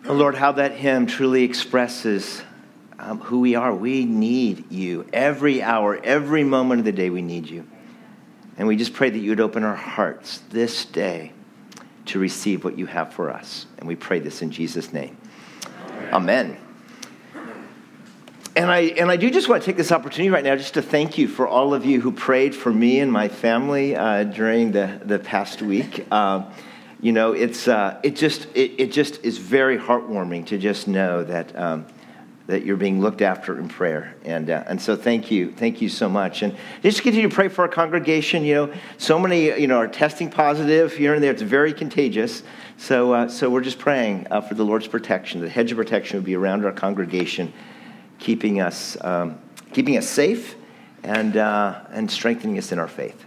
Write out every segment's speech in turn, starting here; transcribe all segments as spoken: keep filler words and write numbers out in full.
Oh, Lord, how that hymn truly expresses um, who we are. We need you. Every hour, every moment of the day, we need you. And we just pray that you would open our hearts this day to receive what you have for us. And we pray this in Jesus' name. Amen. Amen. And I and I do just want to take this opportunity right now just to thank you for all of you who prayed for me and my family uh, during the, the past week. Uh, you know, it's uh, it just it, it just is very heartwarming to just know that um, that you're being looked after in prayer, and uh, and so thank you, thank you so much, and just continue to pray for our congregation. You know, so many you know are testing positive here and there. It's very contagious. So uh, so we're just praying uh, for the Lord's protection. The hedge of protection would be around our congregation, keeping us um, keeping us safe and uh, and strengthening us in our faith.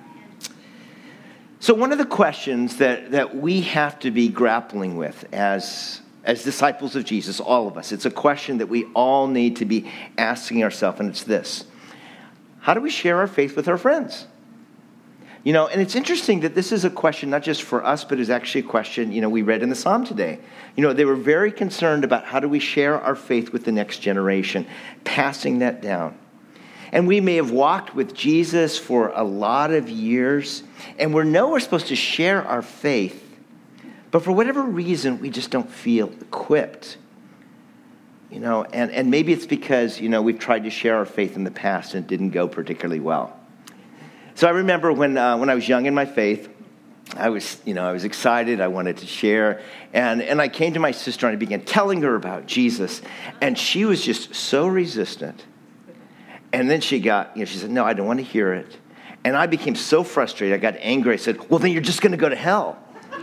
So one of the questions that, that we have to be grappling with as as disciples of Jesus, all of us, it's a question that we all need to be asking ourselves, and it's this: how do we share our faith with our friends? You know, and it's interesting that this is a question not just for us, but is actually a question, you know, we read in the Psalm today. You know, they were very concerned about how do we share our faith with the next generation, passing that down. And we may have walked with Jesus for a lot of years, and we know we're supposed to share our faith, but for whatever reason, we just don't feel equipped. You know, and, and maybe it's because, you know, we've tried to share our faith in the past and it didn't go particularly well. So I remember when uh, when I was young in my faith, I was, you know, I was excited. I wanted to share. And, and I came to my sister and I began telling her about Jesus. And she was just so resistant. And then she got, you know, she said, no, I don't want to hear it. And I became so frustrated. I got angry. I said, well, then you're just going to go to hell.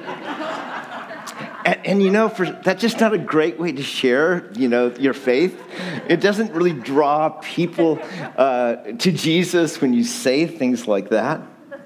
and, and, you know, for that's just not a great way to share, you know, your faith. It doesn't really draw people uh, to Jesus when you say things like that.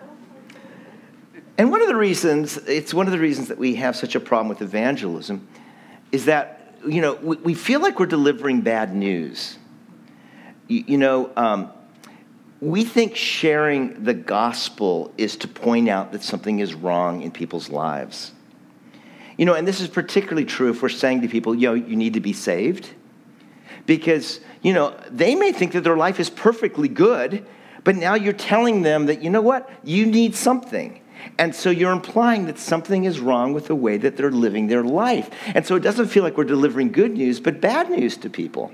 And one of the reasons, it's one of the reasons that we have such a problem with evangelism is that, you know, we, we feel like we're delivering bad news. You, you know, um, we think sharing the gospel is to point out that something is wrong in people's lives. You know, and this is particularly true if we're saying to people, yo, you need to be saved. Because, you know, they may think that their life is perfectly good, but now you're telling them that, you know what, you need something. And so you're implying that something is wrong with the way that they're living their life. And so it doesn't feel like we're delivering good news, but bad news to people.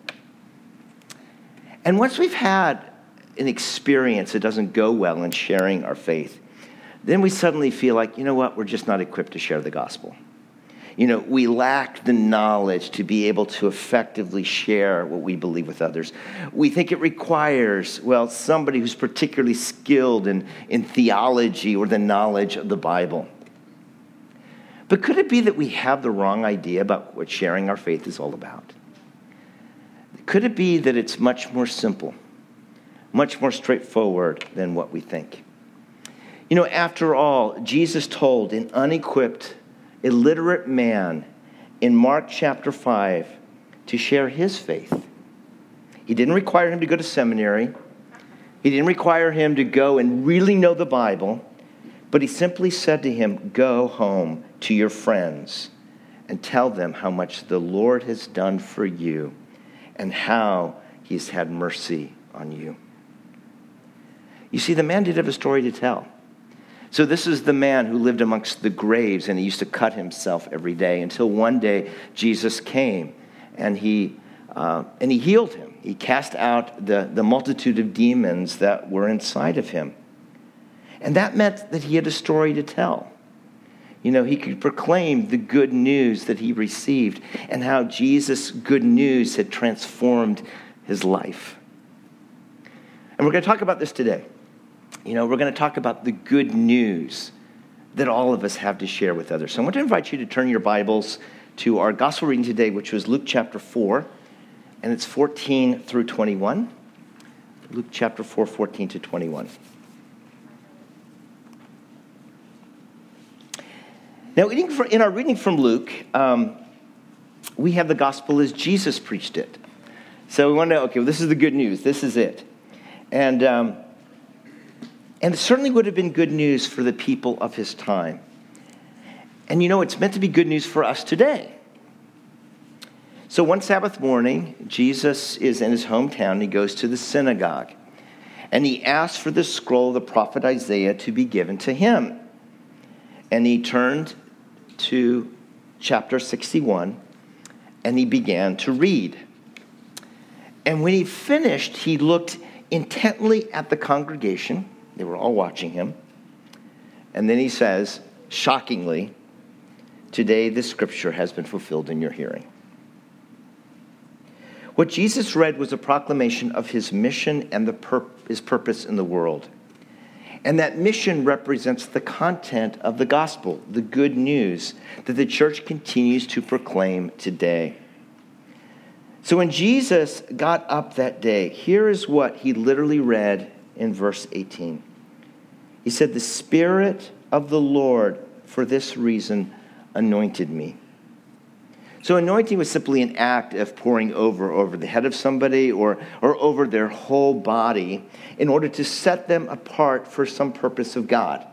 And once we've had an experience that doesn't go well in sharing our faith, then we suddenly feel like, you know what, we're just not equipped to share the gospel. You know, we lack the knowledge to be able to effectively share what we believe with others. We think it requires, well, somebody who's particularly skilled in, in theology or the knowledge of the Bible. But could it be that we have the wrong idea about what sharing our faith is all about? Could it be that it's much more simple, much more straightforward than what we think? You know, after all, Jesus told an unequipped, illiterate man in Mark chapter five to share his faith. He didn't require him to go to seminary. He didn't require him to go and really know the Bible, but he simply said to him, go home to your friends and tell them how much the Lord has done for you and how he's had mercy on you. You see, the man did have a story to tell. So this is the man who lived amongst the graves, and he used to cut himself every day until one day Jesus came and he uh, and he healed him. He cast out the, the multitude of demons that were inside of him. And that meant that he had a story to tell. You know, he could proclaim the good news that he received and how Jesus' good news had transformed his life. And we're going to talk about this today. You know, we're going to talk about the good news that all of us have to share with others. So I want to invite you to turn your Bibles to our gospel reading today, which was Luke chapter four, and it's fourteen through twenty-one. Luke chapter four, fourteen to twenty-one. Now, in our reading from Luke, um, we have the gospel as Jesus preached it. So we want to know, okay, well, this is the good news. This is it. And... Um, And it certainly would have been good news for the people of his time. And you know, it's meant to be good news for us today. So one Sabbath morning, Jesus is in his hometown. He goes to the synagogue, and he asks for the scroll of the prophet Isaiah to be given to him. And he turned to chapter sixty-one, and he began to read. And when he finished, he looked intently at the congregation. They were all watching him. And then he says, shockingly, "Today this scripture has been fulfilled in your hearing." What Jesus read was a proclamation of his mission and the pur- his purpose in the world. And that mission represents the content of the gospel, the good news that the church continues to proclaim today. So when Jesus got up that day, here is what he literally read in verse eighteen. He said, "The Spirit of the Lord, for this reason, anointed me." So anointing was simply an act of pouring over over the head of somebody or, or over their whole body in order to set them apart for some purpose of God.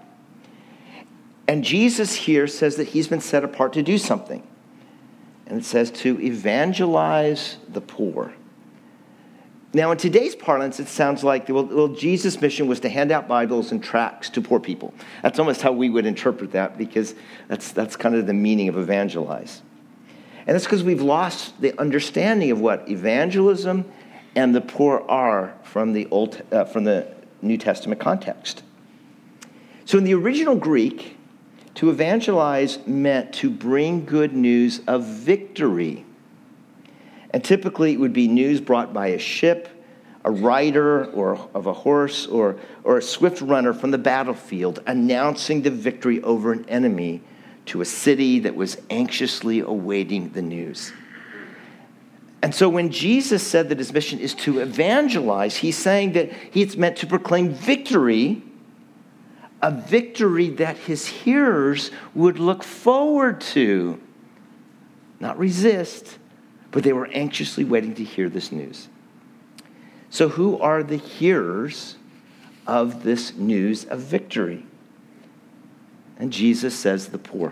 And Jesus here says that he's been set apart to do something. And it says to evangelize the poor. Now, in today's parlance, it sounds like, well, well, Jesus' mission was to hand out Bibles and tracts to poor people. That's almost how we would interpret that, because that's, that's kind of the meaning of evangelize. And it's because we've lost the understanding of what evangelism and the poor are from the Old, uh, from the New Testament context. So in the original Greek, to evangelize meant to bring good news of victory. And typically it would be news brought by a ship, a rider or of a horse, or, or a swift runner from the battlefield, announcing the victory over an enemy to a city that was anxiously awaiting the news. And so when Jesus said that his mission is to evangelize, he's saying that he's meant to proclaim victory, a victory that his hearers would look forward to, not resist, but they were anxiously waiting to hear this news. So who are the hearers of this news of victory? And Jesus says the poor.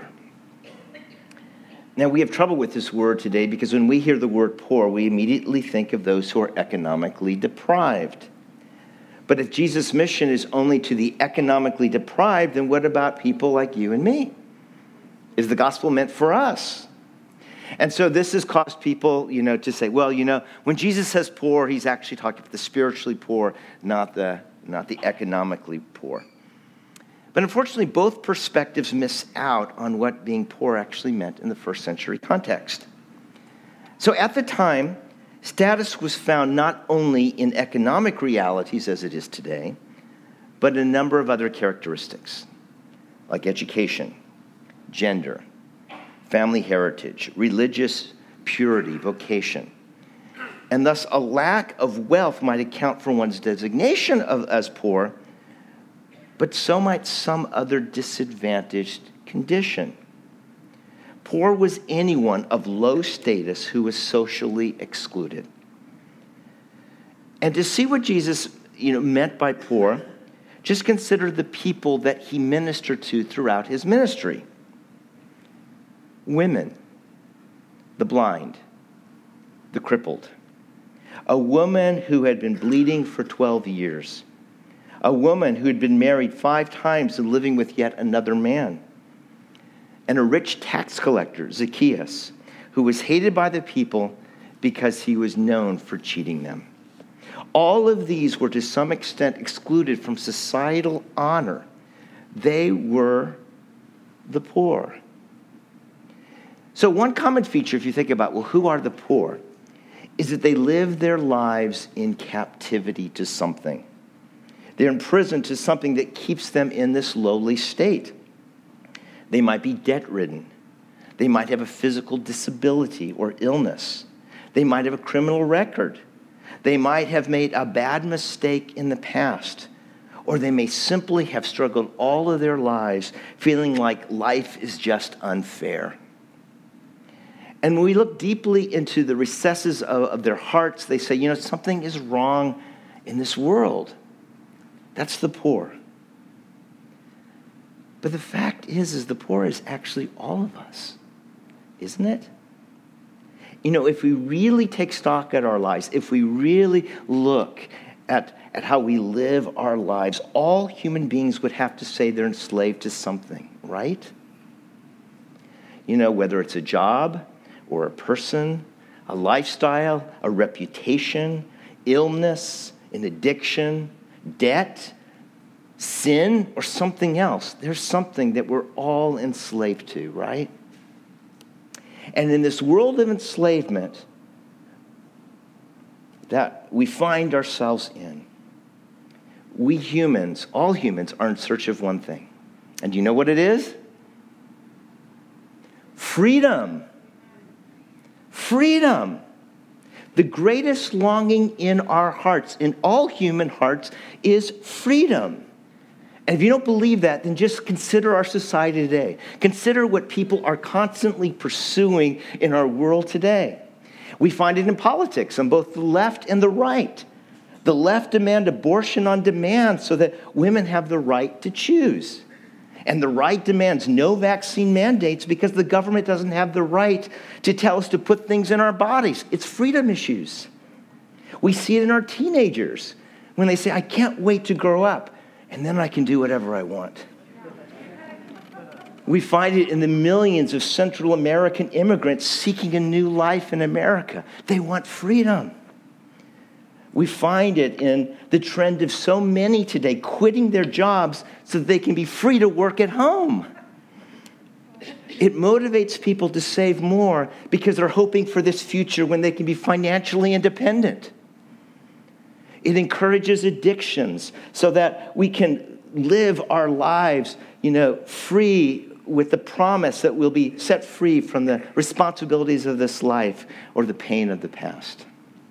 Now, we have trouble with this word today because when we hear the word poor, we immediately think of those who are economically deprived. But if Jesus' mission is only to the economically deprived, then what about people like you and me? Is the gospel meant for us? And so this has caused people, you know, to say, well, you know, when Jesus says poor, he's actually talking about the spiritually poor, not the, not the economically poor. But unfortunately, both perspectives miss out on what being poor actually meant in the first century context. So at the time, status was found not only in economic realities as it is today, but in a number of other characteristics, like education, gender, family heritage, religious purity, vocation. And thus, a lack of wealth might account for one's designation of, as poor, but so might some other disadvantaged condition. Poor was anyone of low status who was socially excluded. And to see what Jesus, you know, meant by poor, just consider the people that he ministered to throughout his ministry. Women, the blind, the crippled, a woman who had been bleeding for twelve years, a woman who had been married five times and living with yet another man, and a rich tax collector, Zacchaeus, who was hated by the people because he was known for cheating them. All of these were to some extent excluded from societal honor. They were the poor. So one common feature, if you think about, well, who are the poor, is that they live their lives in captivity to something. They're imprisoned to something that keeps them in this lowly state. They might be debt-ridden. They might have a physical disability or illness. They might have a criminal record. They might have made a bad mistake in the past. Or they may simply have struggled all of their lives feeling like life is just unfair. And when we look deeply into the recesses of, of their hearts, they say, you know, something is wrong in this world. That's the poor. But the fact is, is the poor is actually all of us, isn't it? You know, if we really take stock at our lives, if we really look at, at how we live our lives, all human beings would have to say they're enslaved to something, right? You know, whether it's a job or a person, a lifestyle, a reputation, illness, an addiction, debt, sin, or something else. There's something that we're all enslaved to, right? And in this world of enslavement that we find ourselves in, we humans, all humans, are in search of one thing. And do you know what it is? Freedom. Freedom. The greatest longing in our hearts, in all human hearts, is freedom. And if you don't believe that, then just consider our society today. Consider what people are constantly pursuing in our world today. We find it in politics on both the left and the right. The left demand abortion on demand so that women have the right to choose. And the right demands no vaccine mandates because the government doesn't have the right to tell us to put things in our bodies. It's freedom issues. We see it in our teenagers when they say, I can't wait to grow up, and then I can do whatever I want. We find it in the millions of Central American immigrants seeking a new life in America. They want freedom. We find it in the trend of so many today quitting their jobs so that they can be free to work at home. It motivates people to save more because they're hoping for this future when they can be financially independent. It encourages addictions so that we can live our lives, you know, free with the promise that we'll be set free from the responsibilities of this life or the pain of the past.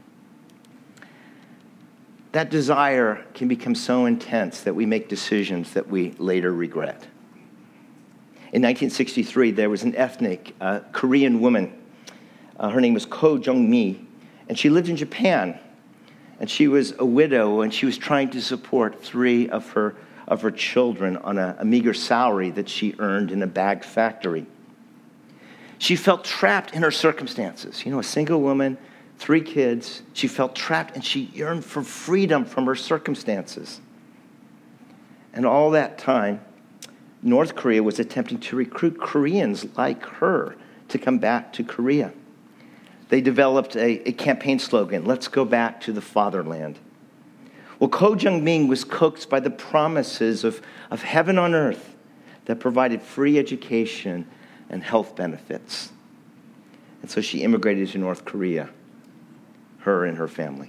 That desire can become so intense that we make decisions that we later regret. In nineteen sixty-three, there was an ethnic uh, Korean woman. Uh, her name was Ko Jung-mi, and she lived in Japan. And she was a widow, and she was trying to support three of her of her children on a, a meager salary that she earned in a bag factory. She felt trapped in her circumstances. You know, a single woman, three kids. She felt trapped, and she yearned for freedom from her circumstances. And all that time, North Korea was attempting to recruit Koreans like her to come back to Korea. They developed a, a campaign slogan, let's go back to the fatherland. Well, Ko Jung-mi was coaxed by the promises of, of heaven on earth that provided free education and health benefits. And so she immigrated to North Korea, her and her family.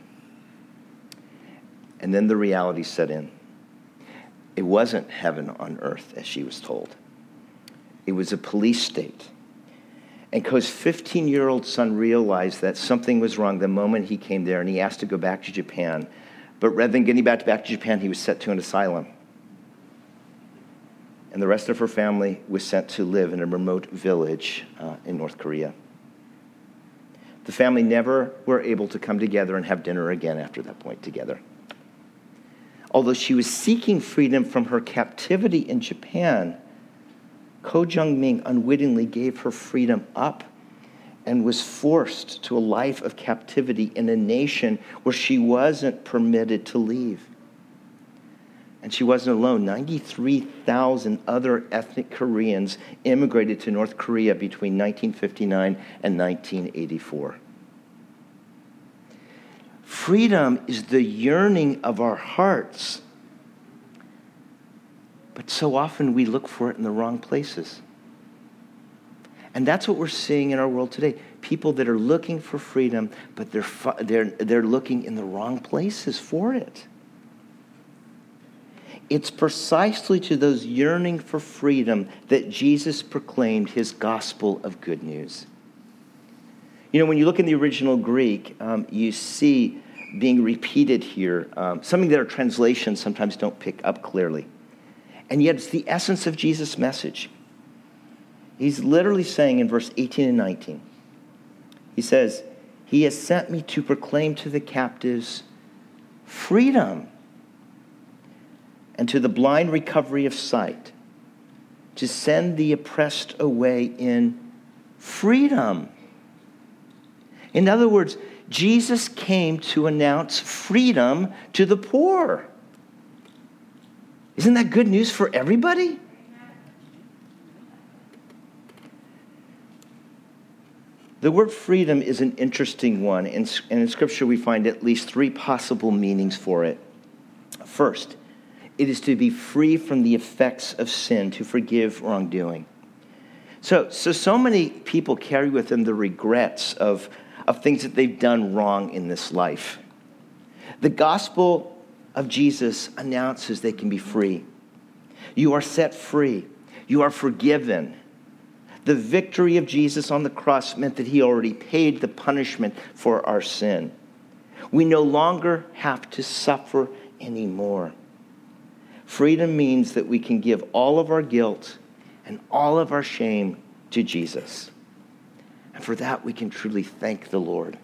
And then the reality set in. It wasn't heaven on earth, as she was told. It was a police state. And Ko's fifteen-year-old son realized that something was wrong the moment he came there, and he asked to go back to Japan. But rather than getting back to, back to Japan, he was sent to an asylum. And the rest of her family was sent to live in a remote village uh, in North Korea. The family never were able to come together and have dinner again after that point together. Although she was seeking freedom from her captivity in Japan, Ko Jung-mi unwittingly gave her freedom up and was forced to a life of captivity in a nation where she wasn't permitted to leave. And she wasn't alone. ninety-three thousand other ethnic Koreans immigrated to North Korea between nineteen fifty-nine and nineteen eighty-four. Freedom is the yearning of our hearts. But so often we look for it in the wrong places. And that's what we're seeing in our world today. People that are looking for freedom, but they're they're they're looking in the wrong places for it. It's precisely to those yearning for freedom that Jesus proclaimed his gospel of good news. You know, when you look in the original Greek, um, you see being repeated here um, something that our translations sometimes don't pick up clearly. And yet it's the essence of Jesus' message. He's literally saying in verse eighteen and nineteen, he says, he has sent me to proclaim to the captives freedom and to the blind recovery of sight, to send the oppressed away in freedom In other words, Jesus came to announce freedom to the poor. Isn't that good news for everybody? The word freedom is an interesting one, and in Scripture we find at least three possible meanings for it. First, it is to be free from the effects of sin, to forgive wrongdoing. So, so, so many people carry with them the regrets of, of things that they've done wrong in this life. The gospel of Jesus announces they can be free. You are set free. You are forgiven. The victory of Jesus on the cross meant that he already paid the punishment for our sin. We no longer have to suffer anymore. Freedom means that we can give all of our guilt and all of our shame to Jesus. And for that, we can truly thank the Lord.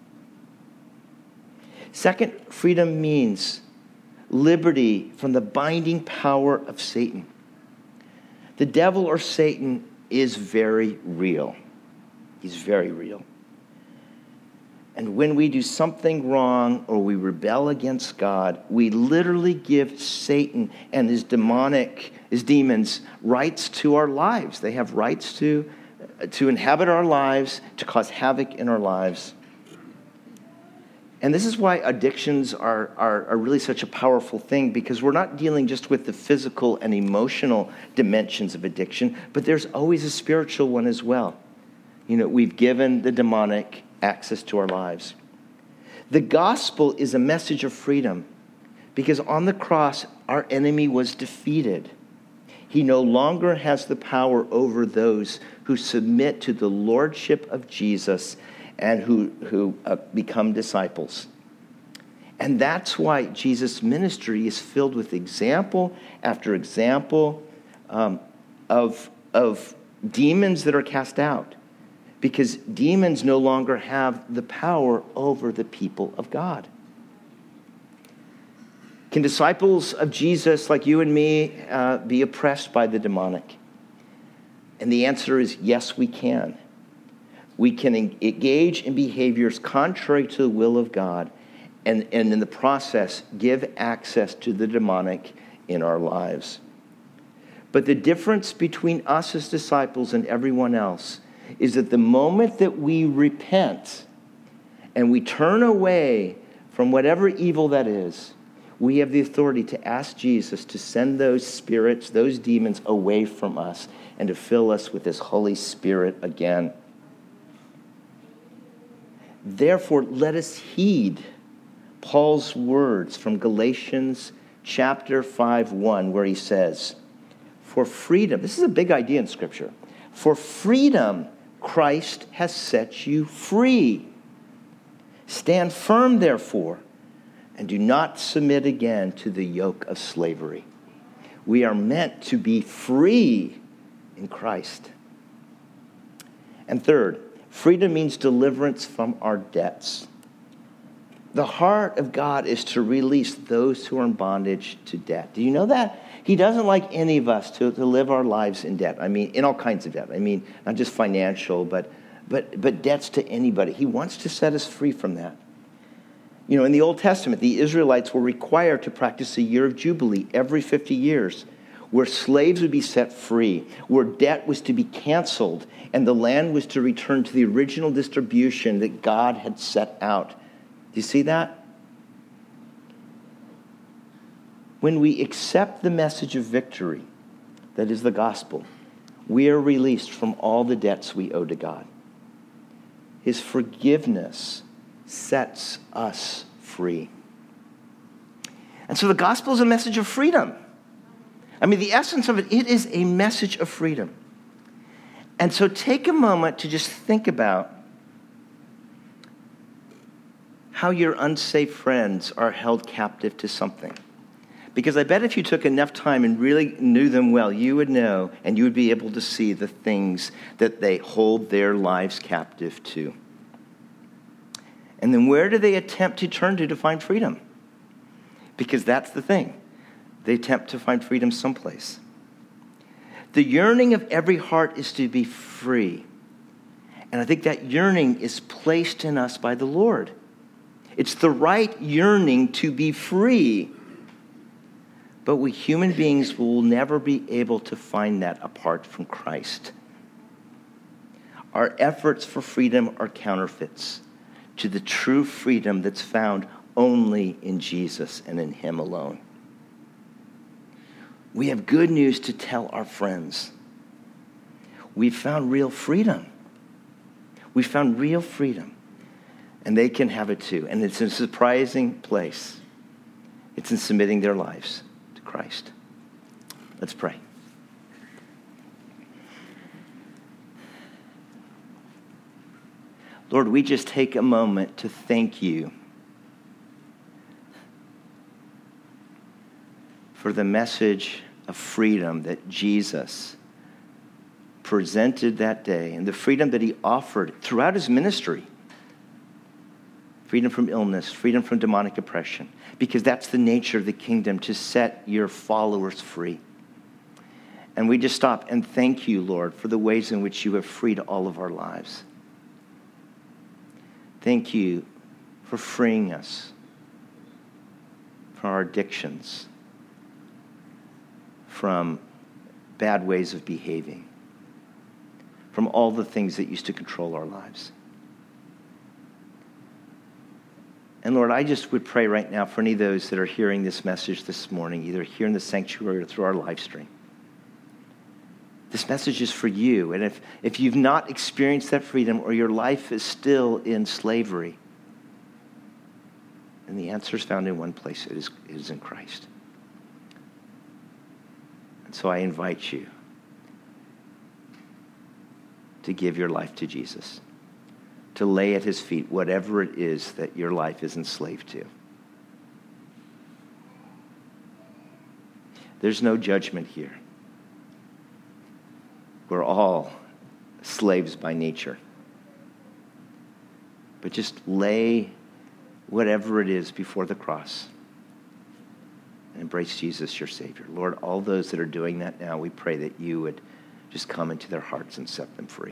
Second, freedom means liberty from the binding power of Satan. The devil or Satan is very real. He's very real. And when we do something wrong or we rebel against God, we literally give Satan and his demonic, his demons, rights to our lives. They have rights to, to inhabit our lives, to cause havoc in our lives. And this is why addictions are, are, are really such a powerful thing, because we're not dealing just with the physical and emotional dimensions of addiction, but there's always a spiritual one as well. You know, we've given the demonic access to our lives. The gospel is a message of freedom, because on the cross, our enemy was defeated. He no longer has the power over those who submit to the lordship of Jesus and who, who uh, become disciples. And that's why Jesus' ministry is filled with example after example um, of, of demons that are cast out. Because demons no longer have the power over the people of God. Can disciples of Jesus, like you and me, uh, be oppressed by the demonic? And the answer is yes, we can. We can engage in behaviors contrary to the will of God, and, and in the process, give access to the demonic in our lives. But the difference between us as disciples and everyone else is that the moment that we repent and we turn away from whatever evil that is, we have the authority to ask Jesus to send those spirits, those demons away from us and to fill us with his Holy Spirit again. Therefore, let us heed Paul's words from Galatians chapter five, one, where he says, for freedom, this is a big idea in Scripture, for freedom Christ has set you free. Stand firm, therefore, and do not submit again to the yoke of slavery. We are meant to be free in Christ. And third, freedom means deliverance from our debts. The heart of God is to release those who are in bondage to debt. Do you know that? He doesn't like any of us to, to live our lives in debt. I mean, in all kinds of debt. I mean, not just financial, but, but, but debts to anybody. He wants to set us free from that. You know, in the Old Testament, the Israelites were required to practice a year of Jubilee every fifty years, where slaves would be set free, where debt was to be canceled, and the land was to return to the original distribution that God had set out. Do you see that? When we accept the message of victory, that is the gospel, we are released from all the debts we owe to God. His forgiveness sets us free. And so the gospel is a message of freedom. I mean, the essence of it, it is a message of freedom. And so take a moment to just think about how your unsafe friends are held captive to something. Because I bet if you took enough time and really knew them well, you would know and you would be able to see the things that they hold their lives captive to. And then where do they attempt to turn to to find freedom? Because that's the thing. They attempt to find freedom someplace. The yearning of every heart is to be free. And I think that yearning is placed in us by the Lord. It's the right yearning to be free. But we human beings will never be able to find that apart from Christ. Our efforts for freedom are counterfeits to the true freedom that's found only in Jesus and in him alone. We have good news to tell our friends. We've found real freedom. We found real freedom. And they can have it too. And it's a surprising place. It's in submitting their lives to Christ. Let's pray. Lord, we just take a moment to thank you for the message of freedom that Jesus presented that day and the freedom that he offered throughout his ministry. Freedom from illness, freedom from demonic oppression, because that's the nature of the kingdom, to set your followers free. And we just stop and thank you, Lord, for the ways in which you have freed all of our lives. Thank you for freeing us from our addictions, from bad ways of behaving, from all the things that used to control our lives. And Lord, I just would pray right now for any of those that are hearing this message this morning, either here in the sanctuary or through our live stream. This message is for you. And if, if you've not experienced that freedom, or your life is still in slavery, then the answer is found in one place. It is, it is in Christ. And so I invite you to give your life to Jesus, to lay at his feet whatever it is that your life is enslaved to. There's no judgment here. We're all slaves by nature. But just lay whatever it is before the cross and embrace Jesus, your Savior. Lord, all those that are doing that now, we pray that you would just come into their hearts and set them free.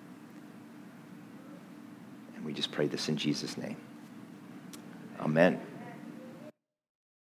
And we just pray this in Jesus' name. Amen.